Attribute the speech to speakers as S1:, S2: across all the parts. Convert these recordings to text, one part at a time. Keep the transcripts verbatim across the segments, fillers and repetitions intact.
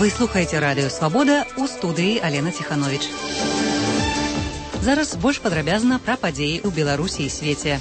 S1: Вы слухаеце радыё Свабода, у студыі Алена Ціхановіч. Зараз больш падрабязна пра падзеі ў Беларусі і свеце.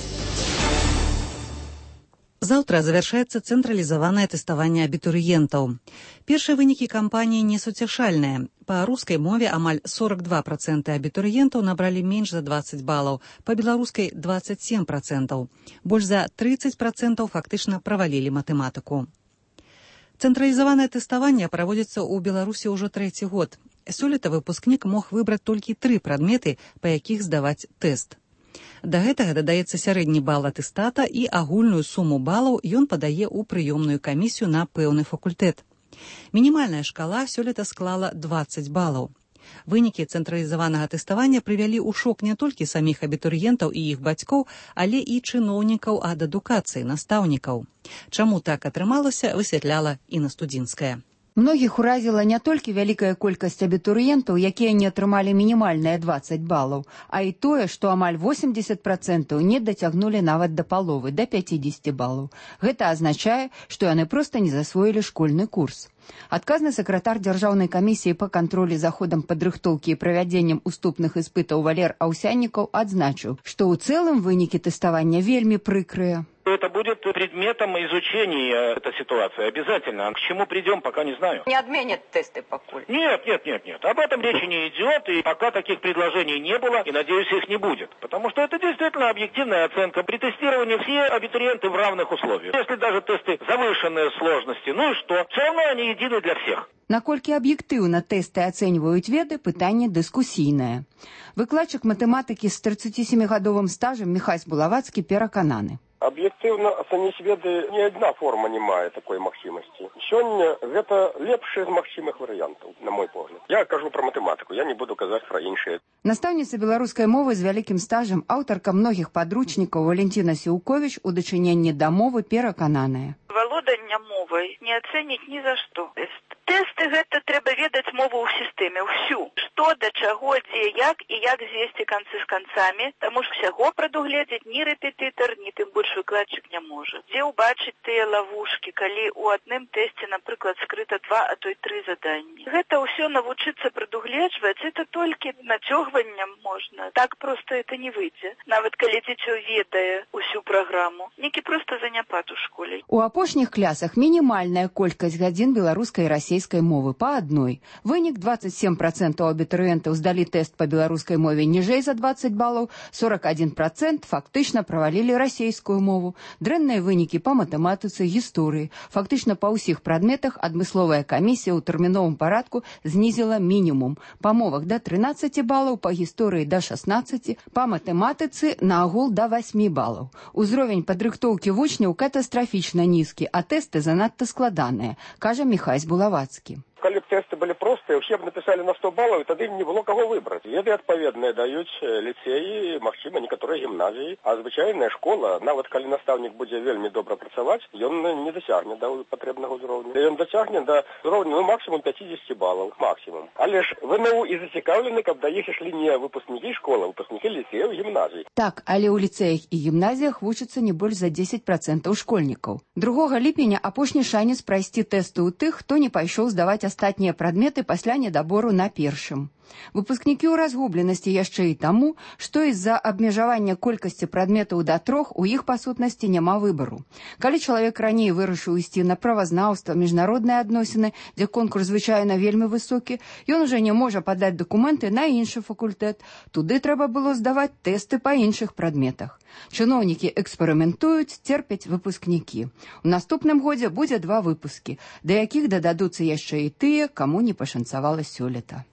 S1: Заўтра завяршаецца цэнтралізаванае тэставанне абітурыентаў. Першыя вынікі кампаніі несуцяшальныя. Па рускай мове амаль сорок два працэнты абітурыентаў набралі менш за дваццаць балаў, па беларускай дваццаць сем працэнтаў. Больш за трыццаць працэнтаў фактычна правалілі матэматыку. Цэнтралізаванае тэставанне праводзіцца ў Беларусі ўжо трэці год. Сёлета выпускнік мог выбраць толькі тры прадметы, па якіх здаваць тэст. Да гэтага дадаецца сярэдні бал атэстата і агульную суму балаў ён падае ў прыёмную камісію на пэўны факультэт. Мінімальная шкала сёлета склала дваццаць балаў. Вынікі цэнтралізаванага тэставання прывялі ў шок не толькі саміх абітурыентаў і іх бацькоў, але і чыноўнікаў ад адукацыі, настаўнікаў. Чаму так атрымалася, высвятляла Інна Студзінская.
S2: Многіх уразіла не толькі вялікая колькасць абітурыентаў, якія не атрымалі мінімальныя дваццаць балаў, а і тое, што амаль восемьдесят працэнтаў не дацягнулі нават да паловы, да пяцідзесяці балаў. Гэта азначае, што яны проста не засвоілі школьны курс. Адказны сакратар Дзяржаўнай камісіі па кантролі за ходам падрыхтоўкі і правядзеннем уступных іспытаў Валер Аўсяннікаў адзначыў, што ў цэлым вынікі тэставання вельмі прыкрыя.
S3: Это будет предметом изучения, эта ситуация, обязательно. К чему придем, пока не знаю.
S4: Не отменят тесты покуль?
S3: Нет, нет, нет, нет. Об этом речи не идет, и пока таких предложений не было, и, надеюсь, их не будет. Потому что это действительно объективная оценка. При тестировании все абитуриенты в равных условиях. Если даже тесты завышенной сложности, ну и что? Все равно они едины для всех.
S2: Наколькі аб'ектыўна тэсты ацэньваюць веды, пытанне дыскусійнае. Выкладчык матэматыкі з трыццацісемігадовым стажам Міхась Булавацкі перакананы.
S5: Объективно оценить веды ни одна форма не мае такой магчымасці. Сёння гэта лепшы з магчымых варыянтаў, на мой погляд. Я кажу про матэматыку, я не буду казаць про іншыя.
S2: Настаўніца беларускай мовы з вялікім стажам, аўтарка многіх падручнікаў Валентина Сіўковіч у дачыненні да мовы перакананая.
S6: Валоданне мовай не ацэніць ні за што. Тэсты гэта трэба ведаць мову ў сістэме, ўсю. Што, да чаго, дзе, як і як звесці канцы з канцамі, таму ж усяго прадугледзець ні рэпетытар, ні тым больш выкладчык не можа. Дзе ўбачыць тыя лавушкі, калі ў адным тэсце, напрыклад, скрыта два, а то і тры заданні. Гэта ўсё навучыцца прадугледжваць, это толькі нацёгваннем можна. Так проста это не выйдзе. Нават калі дзіцё ведае ўсю праграму. Некі проста заняпад у школе.
S2: У апошніх класах мінімальная колькасць гадзін беларускай і расейскай мовы па адной. Вынік дваццаць сем працэнтаў абітурыентаў здалі тэст па беларускай мове ніжэй за дваццаць балаў, сорок адзін працэнт фактычна правалілі расейскую мову. Дрэнныя вынікі па матэматыцы, гісторыі. Фактычна па ўсіх прадметах адмысловая камісія ў тэрміновым парадку знізіла мінімум. Па мовах да трынаццаці балаў, па гісторыі да шаснаццаці, па матэматыцы наогул да васьмі балаў. Узровень падрыхтоўкі вучняў катастрафічна нізкі, а тэсты занадта складаныя, кажа Міхась Булавацкі.
S5: Калі б тэсты былі простыя, усе б напісалі на сто балаў, і тады не было каго выбраць. Веды адпаведныя даюць ліцеі, магчыма, некаторыя гімназіі, а звычайная школа, нават калі настаўнік будзе вельмі добра працаваць, ён не дасягне да патрэбнага ўзроўню. Ён дасягне да ўзроўню, ну, максімум пяцідзесяці балаў, максімум. Але ж ВНУ і зацікаўлены, каб да іх ішлі не выпускнікі школы, а выпускнікі ліцеяў і гімназій.
S2: Так, але ў ліцеях і гімназіях вучацца не больш за дзесяць працэнтаў школьнікаў. другога ліпеня апошні шанец прайсці тэсты ў тых, хто не пайшоў здаваць астатнія прадметы пасля недабору на першым. Выпускнікі ў разгубленасці яшчэ і таму, што з-за абмежавання колькасці прадметаў да трох у іх па сутнасці няма выбару. Калі чалавек раней вырашыў ісці на правазнаўства, міжнародныя адносіны, дзе конкурс звычайна вельмі высокі, ён уже не можа падаць дакументы на іншы факультэт. Туды трэба было здаваць тэсты па іншых прадметах. Чыноўнікі эксперыментуюць, церпяць выпускнікі. У наступным годзе будзе два выпускі, да якіх дададуцца яшчэ і тыя, каму не пашанцавала сёлета.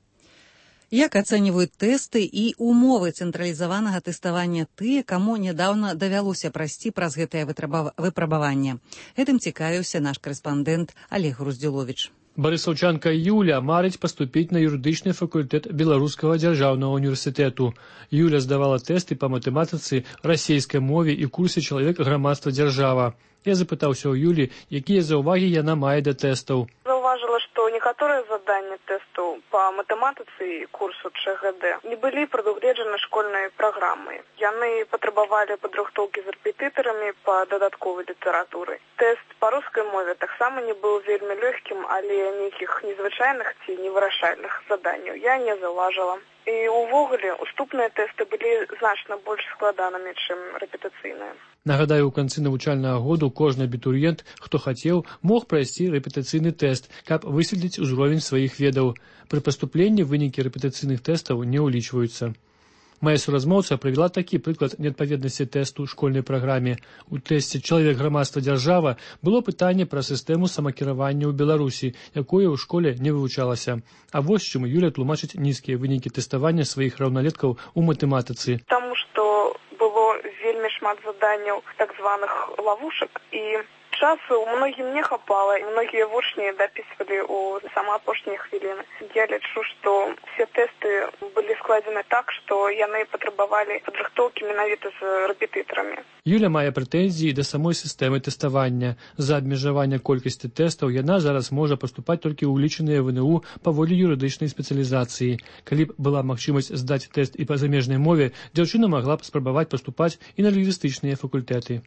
S1: Як ацэньваюць тэсты і умовы цэнтралізаванага тэставання тыя, каму нядаўна давялося прайсці праз гэтае выпрабаванне? Гэтым цікавіўся наш корэспандэнт Олег Груздзіловіч.
S7: Барысаўчанка Юля марыць паступіць на юрыдычны факультэт Беларускага дзяржаўнага універсітэту. Юля здавала тэсты па матэматыцы, расейскай мове і курсе чалавек, грамадства, дзяржава. Я запытаўся ў Юлі, якія заўвагі яна мае да тэстаў.
S6: Заўважыла, што некаторыя задачы
S4: складання тэстаў па матэматыцы і курсу ЧГД не былі прадугледжаны школьнай праграмай. Яны патрабавалі падрыхтоўкі з рэпетытарамі па дадатковай літаратуры. Тэст па рускай мове таксама не быў вельмі лёгкім, але нейкіх незвычайных ці невырашальных заданняў я не заўважыла. І ўвогуле уступныя тэсты былі значна больш складанымі, чым рэпетыцыйныя.
S7: Нагадаю, у канцы навучальнага году кожны абітурыент, хто хацеў, мог прайсці рэпетыцыйны тэст, каб высветліць узровень сваіх ведаў. Пры паступленні вынікі рэпетыцыйных тэстаў не ўлічваюцца. Моя суразмоўца прывяла такі прыклад неадпаведнасці тэсту школьнай праграме. У тэсце «Чалавек, грамадства, дзяржава» было пытанне пра сістэму самакіравання ў Беларусі, якое ў школе не вывучалася. А вось чым Юля тлумачыць нізкія вынікі тэставання сваіх раўналеткаў у матэматыцы.
S4: Таму што было вельмі шмат заданняў так званых лавушак, і часу многім не хапала, і многія вучні дапісвалі ў самыя апошнія хвіліны. Я лічу, што все тэсты былі складзены так, што яны патрабавалі падрыхтоўкі менавіта з рэпетытарамі.
S7: Юля мае прэтэнзіі да самой сістэмы тэставання. За абмежавання колькасці тэстаў яна зараз можа паступаць толькі ў улічаныя вэ эн у паводле юрыдычнай спецыялізацыі. Калі б была магчымасць здаць тэст і па замежнай мове, дзяўчына магла б спрабаваць паступаць і на лінгвістычныя факультэты.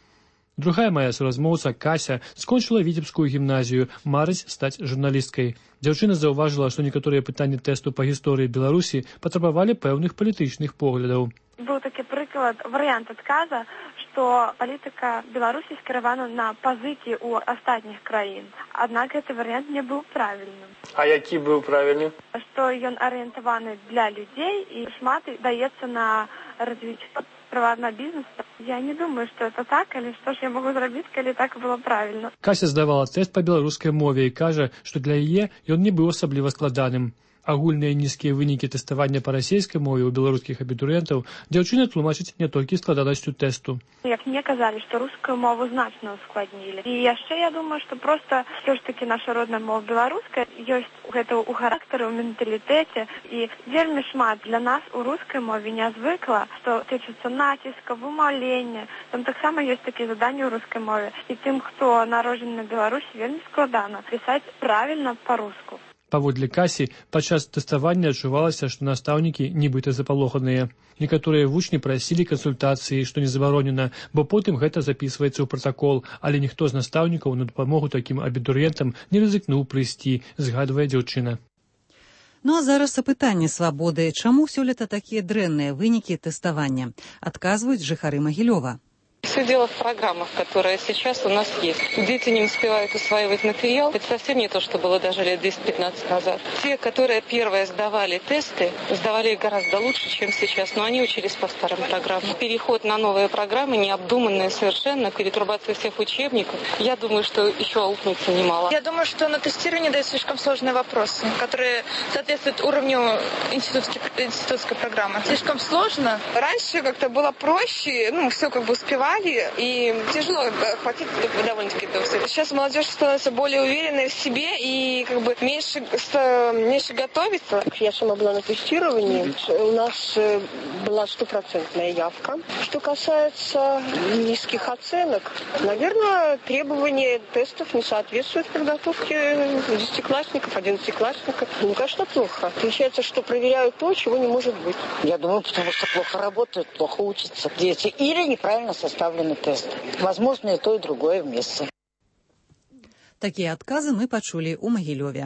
S7: Другая моя суразмоўца, Кася, скончыла віцебскую гімназію, марыць стаць журналісткай. Дзяўчына заўважыла, што некаторыя пытанні тэсту па гісторыі Беларусі патрабавалі пэўных палітычных поглядаў.
S8: Быў такі прыклад, варыянт адказа, што палітыка Беларусі скіравана на пазыкі ў астатніх краін. Аднак гэты варыянт не быў правільным.
S9: А які быў правільны?
S8: Што ён арыентаваны для людзей і шмат даецца на развіццё прыватнага бізнеса. Я не думаю, што это так, але што ж я магу зрабіць, калі так было правільна.
S7: Кася здавала тэст па беларускай мове і кажа, што для яе ён не быў асабліва складаным. Агульныя нізкія вынікі тэставання па расійскай мове ў беларускіх абітурыентаў дзяўчына тлумачыць не толькі складанасцю тэсту.
S8: Як мне казалі, што рускую мову значна ускладнілі. І яшчэ я думаю, што проста ўсё ж такі наша родная мова беларуская ёсць гэта ў характары, ў менталітэце, і вельмі шмат для нас у рускай мове не звыкла, што тычыцца націска, вымаўлення. Там таксама ёсць такія заданні ў рускай мове. І тым, хто народжаны на Беларусі, вельмі складана пісаць правільна па-руску.
S7: Паводле Касі, падчас тэставання адчувалася, што настаўнікі нібыта запалоханыя. Некаторыя вучні прасілі кансультацыі, што не забаронена, бо потым гэта запісваецца ў пратакол, але ніхто з настаўнікаў на дапамогу такім абітурыентам не рызыкнуў прыйсці, згадвае дзяўчына.
S1: Ну а зараз апытанне свабоды. Чаму сёлета такія дрэнныя вынікі тэставання? Адказваюць жыхары Магілёва.
S10: Все дело в программах, которые сейчас у нас есть. Дети не успевают усваивать материал. Это совсем не то, что было даже лет десять-пятнадцать назад. Те, которые первые сдавали тесты, сдавали их гораздо лучше, чем сейчас, но они учились по старым программам. Переход на новые программы, необдуманные совершенно, перетрубация всех учебников, я думаю, что еще аукнется немало.
S11: Я думаю, что на тестирование дают слишком сложные вопросы, которые соответствуют уровню институтской, институтской программы. Слишком сложно. Раньше как-то было проще, ну, все как бы успевали. И тяжело охватить довольно-таки это все. Сейчас молодежь становится более уверенной в себе и как бы меньше, меньше готовится.
S12: Я сама была на тестировании. У нас была стопроцентная явка. Что касается низких оценок, наверное, требования тестов не соответствуют подготовке десятиклассников, одиннадцатиклассников. Ну, конечно, плохо. Получается, что проверяют то, чего не может быть.
S13: Я думаю, потому что плохо работают, плохо учатся дети. Или неправильно составлены тест. Возможно, и то, и другое вместе.
S1: Такія адказы мы пачулі ў Магілёве.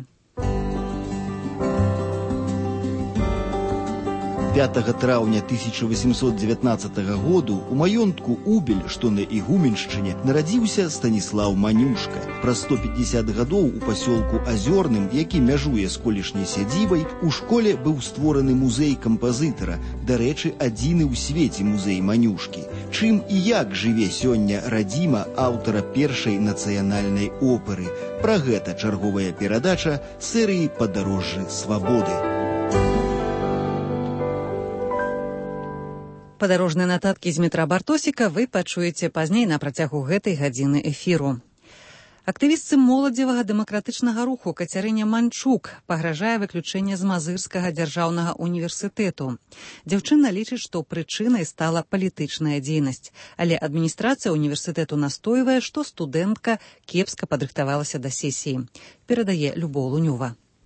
S14: пятага траўня тысяча восемьсот девятнадцатага году у маёнтку Убель, што на Ігуменшчыне, нарадзіўся Станіслаў Манюшка. Праз сто пятьдесят гадоў у пасёлку Азёрным, які мяжуе з колішняй сядзібай, у школе быў створаны музей кампазітара, дарэчы, адзіны ў свеце музей Манюшкі. Чым і як жыве сёння радзіма аўтара першай нацыянальнай оперы. Пра гэта чарговая перадача серыі «Падарожжы свабоды».
S1: Падарожныя нататкі з метра Бартосіка вы пачуеце пазней на працягу гэтай гадзіны эфіру. Актывістцы моладзевага дэмакратычнага руху Кацярыне Манчук пагражае выключэнне з Мазырскага дзяржаўнага універсітэту. Дзяўчына лічыць, што прычынай стала палітычная дзейнасць, але адміністрацыя універсітэту настойвае, што студэнтка кепска падрыхтавалася да сесіі. Перадае Любоў Лунёва.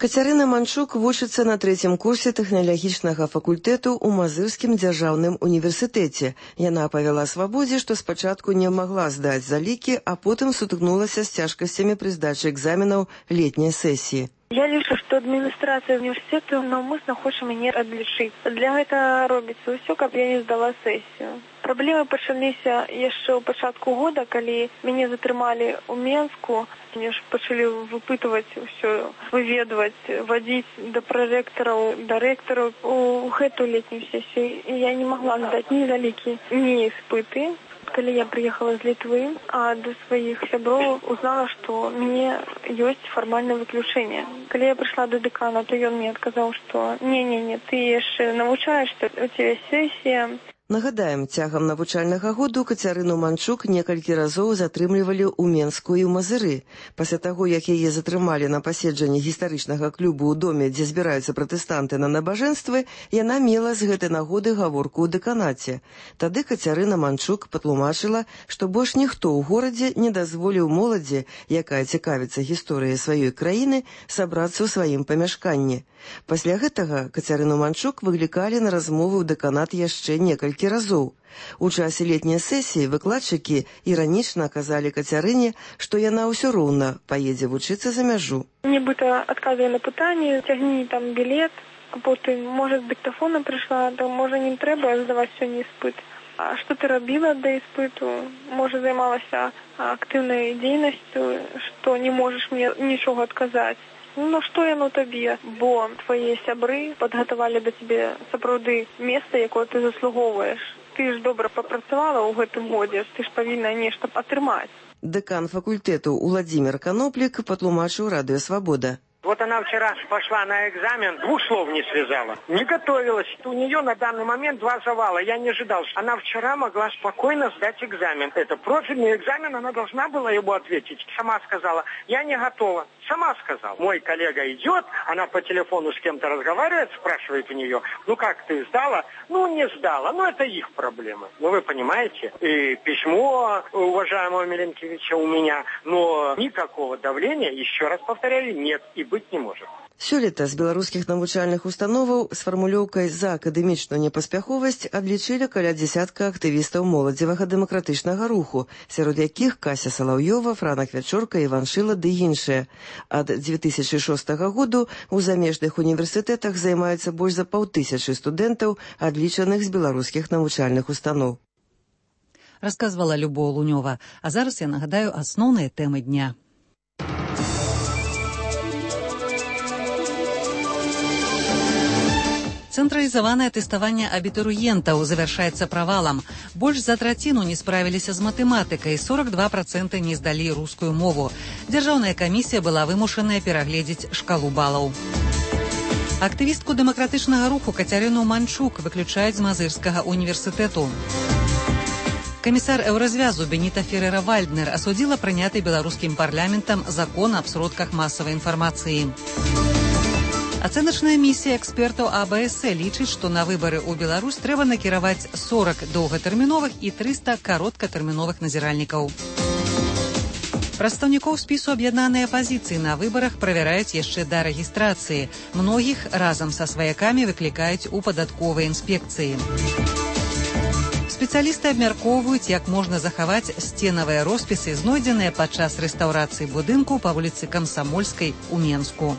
S9: Кацярына Манчук вучыцца на трэцім курсе тэхналагічнага факультэту ў Мазырскім дзяржаўным універсітэце. Яна павяла свабодзе, што спачатку не магла здаць залікі, а потым сутыкнулася з цяжкасцямі пры здачы экзаменаў летняй сесіі.
S8: Я лічу, што адміністрацыя універсітэту наўмысна хоча мяне адлічыць. Для гэта робіцца ўсё, каб я не здала сесію. Праблемы пачаліся яшчэ ў пачатку года, калі мяне затрымалі ў Менску. Мне ж пачалі выпытваць усё, выведваць, вадзіць да прарэктараў, да рэктараў у гэту летнюю сесію. І я не магла здаць ні залікі, ні іспыты. Калі я прыехала з Літвы, а да сваіх сяброў узнала, што мне ёсць фармальнае выключэнне. Калі я прыйшла да дэкана, то ён мне адказаў, што не-не-не, ты яшчэ навучаешся, у цябе сесія.
S9: Нагадаем, цягам навучальнага году Кацярыну Манчук некалькі разоў затрымлівалі ў Менску і ў Мазыры. Пасля таго, як яе затрымалі на паседжанні гістарычнага клубу ў доме, дзе збіраюцца пратэстанты на набажэнствы, яна мела з гэтай нагоды гаворку ў дэканаце. Тады Кацярына Манчук патлумачыла, што больш ніхто ў горадзе не дазволіў моладзі, якая цікавіцца гісторыяй сваёй краіны, сабрацца ў сваім памяшканні. Пасля гэтага Кацярыну Манчук выклікалі на размовы ў дэканат яшчэ некалькі разоў. У часе летняй сесіі выкладчыкі іранічна казалі Кацярыне, што яна ўсё роўна паедзе вучыцца за мяжу.
S8: Нібыта адказвае на пытанні, цягні там білет, а потым, можа, з дыктафона прыйшла, то, можа, не трэба здаваць сёння іспыт. А што ты рабіла да іспыту? Можа, займалася актыўнай дзейнасцю, што не можаш мне нічога адказаць. Ну, што яно табе? Бо твае сябры падгатавалі да цябе сапраўды месца, якое ты заслугоўваеш. Ты ж добра папрацавала ў гэтым годзе, ты ж павінна нешта атрымаць.
S9: Дэкан факультэту Уладзімір Каноплік патлумачыў Радыё Свабода.
S15: Вот она вчера пошла на экзамен, двух слов не связала. Не готовилась. У нее на данный момент два завала. Я не ожидал. Она вчера могла спокойно сдать экзамен. Это профильный экзамен, она должна была ему ответить. Сама сказала, я не готова. Сама сказала. Мой коллега идет, она по телефону с кем-то разговаривает, спрашивает у нее, ну как ты сдала? Ну не сдала. Ну это их проблемы. Ну вы понимаете. И письмо уважаемого Миленкевича у меня, но никакого давления, еще раз повторяю, нет и быть не может.
S9: Сёлета з беларускіх навучальных установаў з фармулёўкай за акадэмічную непаспяховасць адлічылі каля дзясятка актывістаў моладзевага дэмакратычнага руху, сярод якіх Кася Салаўёва, Франа Квячорка, Іван Шыла ды іншыя. Ад дзве тысячы шостага году ў замежных універсітэтах займаюцца больш за паўтысячы студэнтаў, адлічаных з беларускіх навучальных устаноў.
S1: Расказвала Любоў Лунёва. А зараз я нагадаю асноўныя тэмы дня. Цэнтралізаванае тэставанне абітурыентаў завяршаецца правалам. Больш за траціну не справіліся з матэматыкай, сорок два працэнты не здалі рускую мову. Дзяржаўная камісія была вымушаная перагледзець шкалу балаў. Актывістку дэмакратычнага руху Кацярыну Манчук выключаюць з Мазырскага універсітэту. Камісар Еўразвязу Беніта Ферера-Вальднер асудзіла прыняты беларускім парламентам закон аб сродках масавай інфармацыі. Ацэначная місія экспертаў А Б С лічыць, што на выбары ў Беларусь трэба накіраваць сорок доўгатэрміновых і трыста кароткатэрміновых назіральнікаў. Прадстаўнікоў спісу аб'яднанай апазіцыі на выбарах правяраюць яшчэ да рэгістрацыі. Многіх разам са сваякамі выклікаюць у падатковай інспекцыі. Спецыялісты абмяркоўваюць, як можна захаваць сценавыя роспісы, знойдзеныя падчас рэстаўрацыі будынку па вуліцы Камсамольскай у Менску.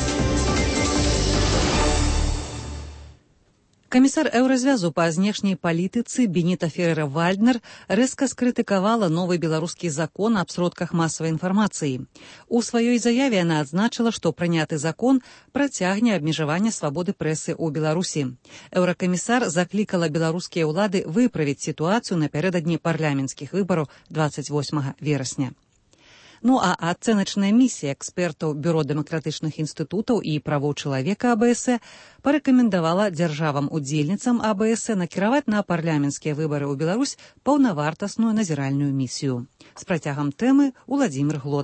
S1: Камісар Еўразвязу па знешняй палітыцы Беніта Ферера-Вальднер рэзка скрытыкавала новы беларускі закон аб сродках масавай інфармацыі. У сваёй заяве яна адзначыла, што прыняты закон працягне абмежаванне свабоды прэсы ў Беларусі. Еўракамісар заклікала беларускія ўлады выправіць сітуацыю напярэдадні парламенцкіх выбараў дваццаць восьмага верасня. Ну а ацэначная місія экспертаў Бюро дэмакратычных інстытутаў і правоў чалавека А Б С парэкамендавала дзяржавам-удзельніцам А Б С накіраваць на парламенцкія выбары ў Беларусь паўнавартасную назіральную місію. З працягам тэмы Уладзімір Глот.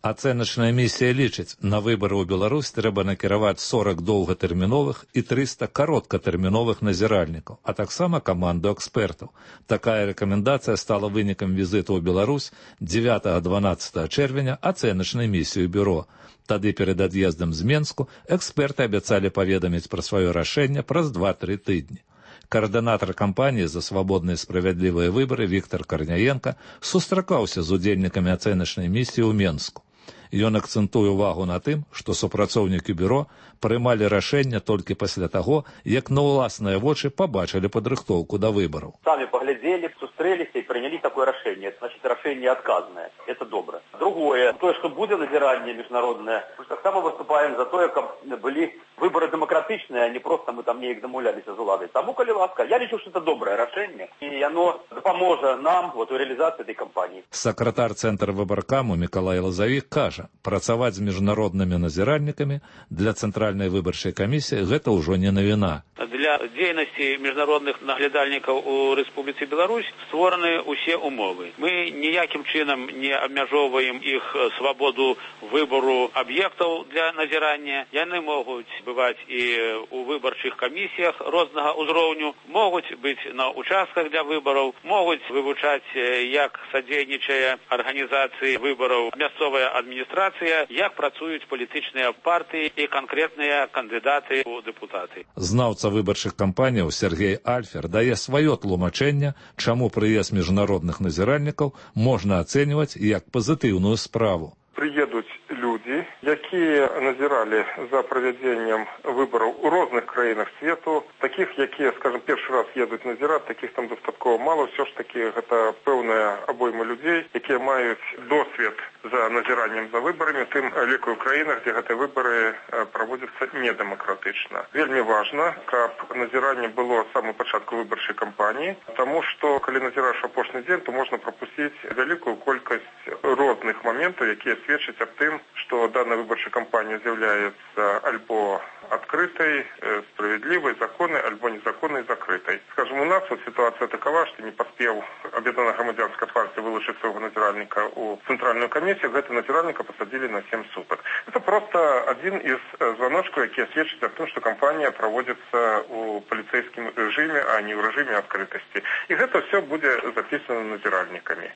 S16: Ацэначная місія лічыць, на выбары ў Беларусь трэба накіраваць сорок доўгатэрміновых і трыста кароткатэрміновых назіральнікаў, а таксама каманду экспертаў. Такая рэкамендацыя стала вынікам візіту ў Беларусь дзевятага-дванаццатага чэрвеня ацэначнай місіі бюро. Тады перад ад'ездам з Менску эксперты абяцалі паведаміць пра сваё рашэнне праз два-тры тыдні. Координатор кампании за свободные и справедливые выборы Виктор Корняенко сустракаўся з удзельнікамі ацэначнай місіі ў Менску. Ён акцэнтуе увагу на тым, што супрацоўнікі бюро прымалі рашэнне толькі пасля таго, як на ўласныя вочы пабачылі падрыхтоўку да выбараў.
S17: Сами поглядели, сустрэліся и приняли такое решение. Это значит, решение отказное. Это добро. Другое, то, что будет назирание международное, мы так само выступаем за то, как были выборы демократичные, а не просто мы там неяк домовлялись з уладой. Тому, коли ласка, я лічу, что это доброе решение, и оно допоможе нам вот, у реализации этой кампании.
S16: Сакратар Центра выбаркаму Миколай Лазавік кажа, працаваць з міжнароднымі назіральнікамі для Цэнтральнай выбарчай камісіі гэта ўжо не навіна.
S3: Для дзейнасці міжнародных наглядальнікаў у Рэспубліцы Беларусь створаны ўсе умовы. Мы ніякім чынам не абмяжоўваем іх свабоду выбору аб'ектаў для назірання. Яны могуць бываць і у выбарчых камісіях рознага ўзроўню, могуць быць на участках для выбараў, могуць вывучаць, як садзейнічае арганізацыі выбараў мясцовая адміністрацыя, як працуюць палітычныя партыі і канкрэтныя кандыдаты у дэпутаты.
S16: Знаўца выбарчых кампаніяў Сергей Альфер дае сваё тлумачэнне, чаму прыезд міжнародных назіральнікаў можна ацэньваць як пазітыўную справу.
S18: Приедут люди, якія назирали за проведением выборов у розных краинах свету, таких, якія, скажем, перший раз едут назирать, таких там достатково мало, все ж таки это певная обойма людей, якія мають досвід за назираннем за выборами, тым ліку в країнах, де гэты выборы проводятся недемократично. Вельми важно, каб назирание было с самого початку выборчей кампании, потому что, коли назираешь апошний день, то можно пропустить великую колькость розных моментов, якія сведчаць аб тым, што данная выбарчая кампанія з'яўляецца альбо открытой, справедливой, законной, альбо незаконной, закрытой. Скажем, у нас вот ситуация такова, что не поспел Объединенная громадянская партия вылучить своего назиральника у Центральную комиссию, этого назиральника посадили на семь суток. Это просто один из звоночков, которые сведчат о том, что кампания проводится у полицейском режиме, а не в режиме открытости. И это все будет записано назиральниками.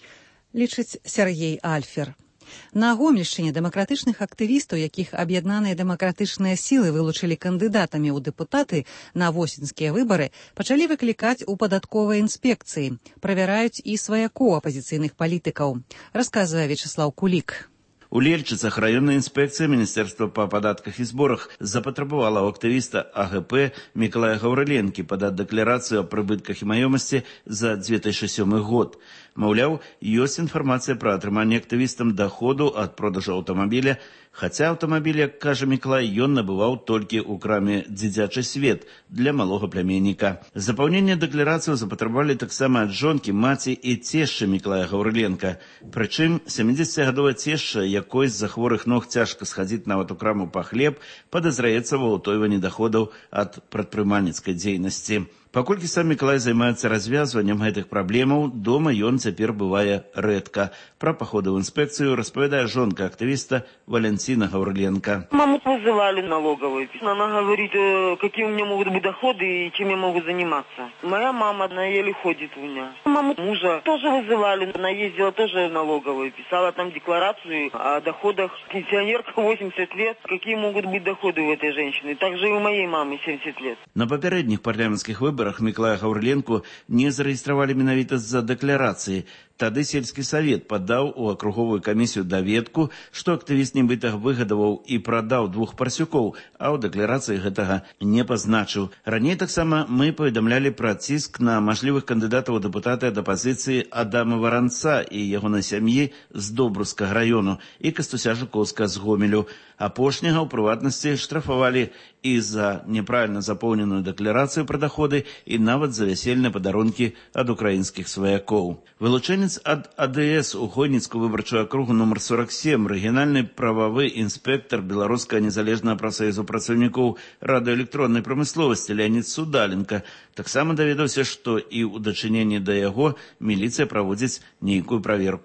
S1: Лічыць Сергей Альфер. На Гомельшчыне дэмакратычных актывістаў, якіх аб'яднаныя дэмакратычныя сілы вылучылі кандыдатамі ў дэпутаты на восеньскія выбары, пачалі выклікаць у падатковай інспекцыі. Правяраюць і сваякоў апазіцыйных палітыкаў, расказвае Вячеслав Кулік.
S19: У Лельчыцах раённая інспекцыя Міністэрства па падатках і зборах запатрабавала ў актывіста А Г П Мікалая Гаўрыленкі падаць дэкларацыю аб прыбытках і маёмасці за две тысячи сёмы год. Маўляў, ёсць інфармацыя пра атрыманне актывістам даходу ад продажу аўтамабіля, хаця аўтамабіль, як кажа Мікалай, ён набываў толькі ў краме «Дзіцячы свет» для малога плямянніка. Запаўненне дэкларацыю запатрабавалі таксама ад жонкі, маці і цешчы Мікалая Гаўрыленка. Прычым, сямідзесяцігадовая цешча, якой з-за хворых ног цяжка схадзіць нават у краму па хлеб, падазраецца ва ўтойванні даходаў ад прадпрымальніцкай дзейнасці. Паколькі сам Мікалай займаецца развязваннем гэтых праблемаў, дома ён цяпер бывае рэдка. Пра паходы ў інспекцыю распавядае жонка актывіста Валентина Гавриленко.
S20: Маму вызывали налоговую. Она говорит, какие у меня могут быть доходы и чем я могу заниматься. Моя мама, она еле ходит у меня. Маму мужа тоже вызывали. Она ездила тоже в налоговую. Писала там декларацию о доходах. Пенсионерка восемьдесят лет. Какие могут быть доходы у этой женщины? Также и у моей мамы семьдесят лет.
S19: На папярэдніх парламенцкіх выборах Мікалая Гаўрыленку не зарэгістравалі менавіта з-за дэкларацыі. Тады сельскі савет падаў у акруговую камісію даведку, што актывіст нібыта выгадаваў і прадаў двух парсюкоў, а ў дэкларацыі гэтага не пазначыў. Раней таксама мы паведамлялі пра ціск на мажлівых кандыдатаў у дэпутаты ад апазіцыі Адама Варанца і ягонай сям'і з Добруцкага раёну і Кастуся Жукоўска з Гомелю. Апошняга ў прыватнасці штрафавалі і за няправільна запоўненую дэкларацыю пра даходы і нават за вясельныя падарункі ад украінскіх сваякоў. Вылучэнец ад А Д С у Хойніцкую выбарчую акругу нумар сорок сем, рэгіянальны прававы інспектар Беларускага незалежнага прафсаюзу працаўнікоў радыёэлектроннай прамысловасці Леонід Судаленко таксама даведаўся, што і ў дачыненні да яго міліцыя праводзіць нейкую праверку.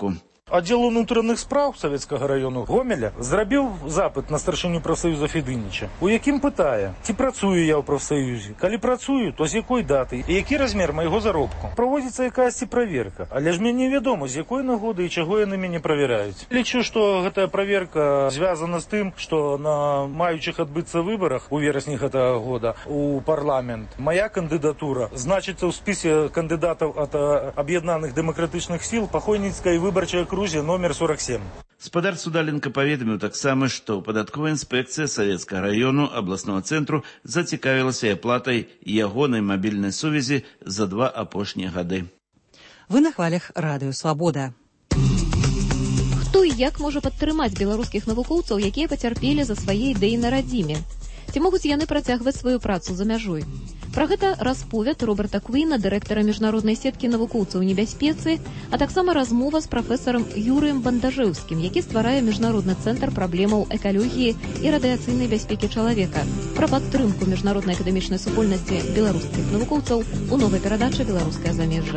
S21: Аддзел унутраных спраў Савецкага раёну Гомеля зрабіў запыт на старшыню прафсаюза Федыніча, у якім пытае, ці працую я ў прафсаюзе. Калі працую, то з якой даты і які размер майго заробку. Праводзіцца якаясьці праверка, але ж мне невядома, з якой нагоды і чаго яны мяне правяраюць. Лічу, што гэтая праверка звязана з тым, што на маючых адбыцца выбарах у верасні гэтага года у парламент мая кандыдатура значыцца ў спісе кандыдатаў ад аб'яднаных дэмакратычных сіл па Хойніцкай выбарчай акрузе номер сорок семь.
S19: Спадар Судаленко паведаміў таксама, што падатковая інспекцыя Савецкага раёну абласнога цэнтру зацікавілася аплатай ягонай мабільнай сувязі за два апошнія гады.
S1: Вы на хвалях Радыё Свабода.
S22: Хто і як можа падтрымаць беларускіх навукоўцаў, якія пацярпелі за свае ідэі на радзіме? Ці могуць яны працягваць сваю працу за мяжой? Пра гэта расповед Роберта Квіна, дырэктара міжнароднай сеткі навукоўцаў небяспецы, а таксама размова з прафесарам Юрыем Бандажэўскім, які стварае міжнародны цэнтр праблемаў экалогіі і радыяцыйнай бяспекі чалавека, пра падтрымку міжнароднай акадэмічнай супольнасці беларускіх навукоўцаў у новай перадачы «Беларускае замежжа».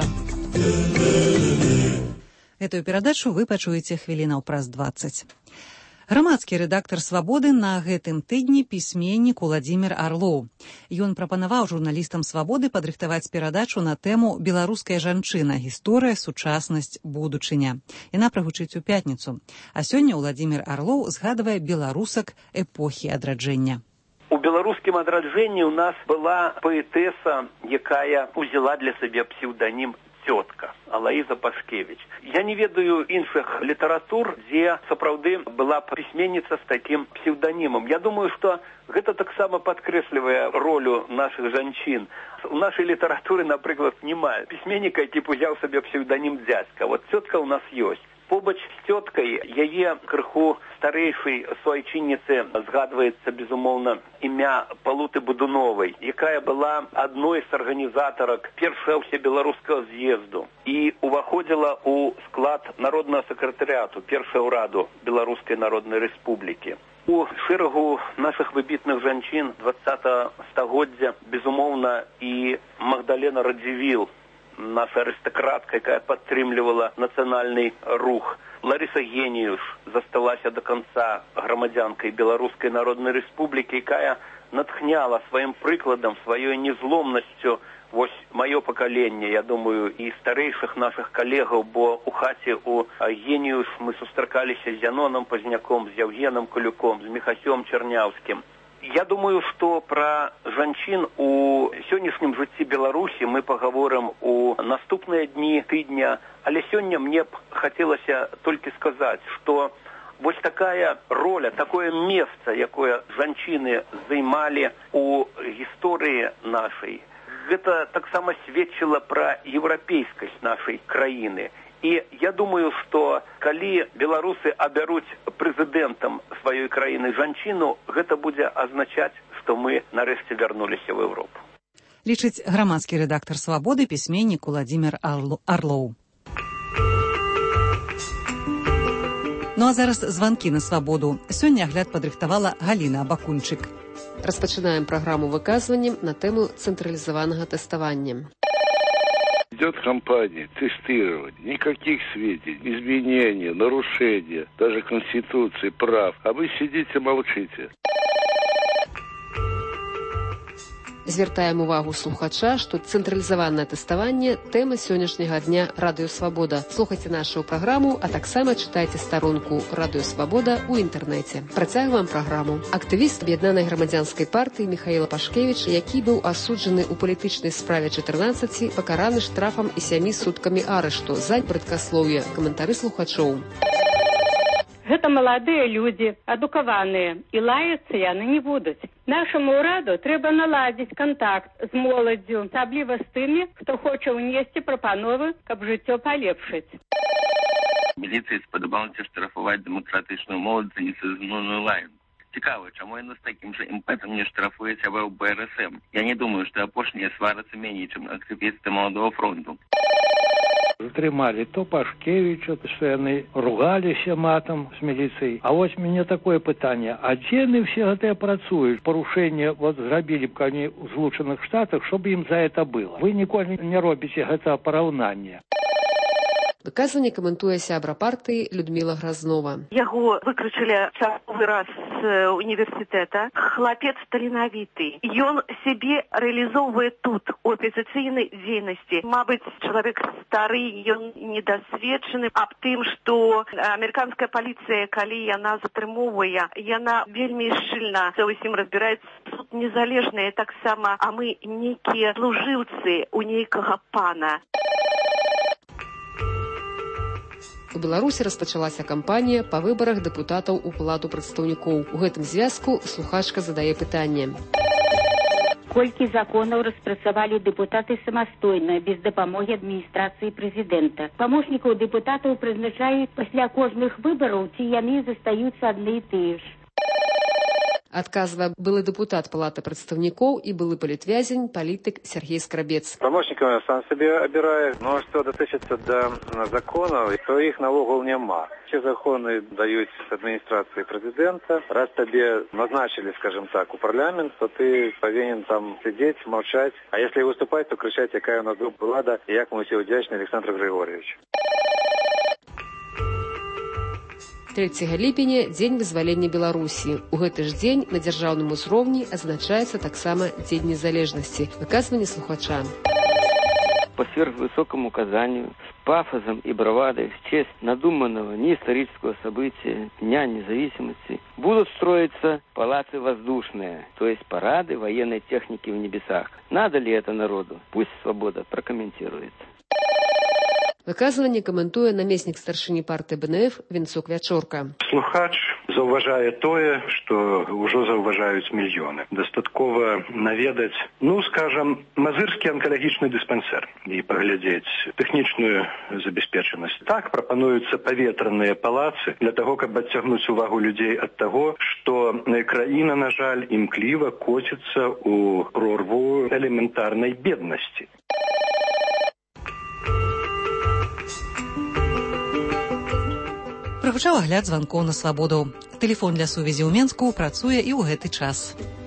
S1: Эту перадачу вы пачуеце хвілінаў праз дваццаць. Грамадскі рэдактар «Свабоды» на гэтым тыдні пісьменнік Уладзімір Арлоў. Ён прапанаваў журналістам «Свабоды» падрыхтаваць перадачу на тэму «Беларуская жанчына. Гісторыя, сучаснасць, будучыня». Яна прагучыць у пятніцу. А сёння Уладзімір Арлоў згадвае беларусак эпохі адраджэння.
S23: У беларускім адраджэнні ў нас была паэтэса, якая узяла для сябе псеўданім «Цётка» Алаіза Пашкевіч. Я не ведаю іншых літаратур, дзе сапраўды была пісьменніца з такім псеўданімам. Я думаю, што гэта таксама падкрэслівае ролю нашых жанчын. У нашай літаратуры, напрыклад, няма пісьменніка, які б узяў сабе псеўданім дзядзька. Вот цётка ў нас ёсць. Побач з цёткай яе крыху старэйшай суайчынніцы згадваецца, безумоўна, імя Палуты Будуновай, якая была адной з арганізатарак першага ўсебеларускага з'езду і уваходзіла ў склад народнага сакратарыяту першага ўраду Беларускай Народнай Рэспублікі. У шэрагу нашых выбітных жанчын дваццатага стагоддзя, безумоўна, і Магдалена Радзівіл, наша арыстакратка, якая падтрымлівала нацыянальны рух. Ларыса Геніюш засталася до конца грамадзянкай Беларускай Народнай Рэспублікі, якая натхняла сваім прыкладам, сваёй незломнасцю вось маё пакаленне, я думаю, і старэйшых нашых калегаў, бо у хаце у Геніюш мы сустракаліся з Яноном Пазняком, з Яўгенам Кулюком, з Міхасём Чарняўскім. Я думаю, што пра жанчын у сённяшнім жыцці Беларусі мы пагаворым у наступныя дні тыдня, але сёння мне б хацелася толькі сказаць, што вось такая роля, такое месца, якое жанчыны займалі у гісторыі нашай, гэта таксама сведчыла пра еўрапейскасць нашай краіны. І я думаю, што калі беларусы абяруць прэзідэнтам сваёй краіны жанчыну, гэта будзе азначаць, што мы нарэшце вярнуліся ў Еўропу.
S1: Лічыць грамадскі рэдактар «Свабоды» пісьменнік Уладзімір Арлоў. Ну а зараз званкі на «Свабоду». Сёння агляд падрыхтавала Галіна Бакунчык.
S24: Распачынаем праграму выказваннем на тэму цэнтралізаванага тэставання.
S25: Идет кампания тестирования, никаких сведений, изменения, нарушения, даже Конституции, прав. А вы сидите, молчите.
S24: Звяртаем увагу слухача, што цэнтралізаванае тэставанне – тэма сённяшняга дня Радыё Свабода. Слухайце нашу праграму, а таксама чытайце старонку Радыё Свабода ў інтэрнэце. Працягваем праграму. Актывіст аб'яднанай грамадзянскай партыі Міхаіл Пашкевіч, які быў асуджаны ў палітычнай справе чатырнаццаці, пакараны штрафам і сямі суткамі арышту за брэдкаслоўе. Каментары слухачоў.
S26: Гэта маладыя людзі, адукаваныя, і лаяцца яны не будуць. Нашаму ўраду трэба наладзіць кантакт з моладдзю, асабліва з тымі, хто хоча ўнесці прапановы, каб жыццё палепшыць.
S27: Міліцыі спадабалася штрафаваць дэмакратычную моладзь за несезонную лаянку. Цікава, чаму яна з такім жа імпэтам не штрафуе сябе ў бэ эр эс эм? Я не думаю, што апошнія сварацца меней, чым актывісты маладого фронту.
S28: Затрымалі то Пашкевіча, што яны ругаліся матам з міліцыяй. А вось мяне такое пытанне, а дзе яны все гэтыя працуюць? Парушэнне вот зрабілі б они ў Злучаных Штатах, щоб ім за это было. Вы ніколі не робіце гэта параўнання.
S24: Выказванне каментуе сябра партыі Людмила Грознова.
S2: Яго выключылі чарговы раз з універсітэта. Хлапец таленавіты. Ён сябе рэалізоўвае тут, у апазіцыйнай дзейнасці. Мабыць, чалавек стары, ён недасведчаны аб тым, што амерыканская паліцыя, калі яна затрымоўвае, яна вельмі шчыльна за ўсім разбіраецца. Суд незалежныя таксама, а мы нейкія служыўцы у нейкага пана.
S24: У Беларусі распачалася кампанія па выбарах дэпутатаў у палату прадстаўнікоў. У гэтым звязку слухачка задае пытанне.
S26: Колькі законаў распрацавалі дэпутаты самастойна, без дапамогі адміністрацыі прэзідэнта. Памочнікаў дэпутатаў прызначаюць пасля кожных выбараў, ці яны застаюцца адны і тыя ж.
S24: Адказвае былы дэпутат палаты прадстаўнікоў і былы палітвязень, палітык Сергей Скрабец.
S4: Памочнікаў сам сабе абірае, но што датычыцца да законаў, то іх наогул няма. Все законы даюць адміністрацыі прэзідэнта. Раз табе назначили, скажем так, у парламент, то ты павінен там сидеть, молчать. А если выступать, то кричать, якая у нас влада, і як мы все удзячны Александру Григорьевичу.
S24: трэцяга ліпеня дзень вызвалення Беларусі. У гэты ж дзень на дзяржаўным узроўні адзначаецца таксама дзень незалежнасці. Выказванне слухача.
S5: По сверхвысокому указанию, с пафосом и бравадой, в честь надуманного неисторического события Дня независимости будут строиться палаты воздушные, то есть парады военной техники в небесах. Надо ли это народу? Пусть свобода прокомментирует.
S24: Выказванне каментуе намеснік старшыні партыі бэ эн эф Венцук Вячорка.
S6: Слухач заўважае тое, што ўжо заўважаюць мільёны. Дастаткова наведаць, ну, скажам, мазырскі анкалагічны дыспансер і паглядзець тэхнічную забяспечанасць. Так прапануюцца паветраныя палацы для таго, каб адцягнуць увагу людзей ад таго, што краіна, на жаль, імкліва коціцца ў прорву элементарнай беднасці.
S1: Прагучаў агляд званкоў на свабоду. Тэлефон для сувязі ў Менску працуе і ў гэты час.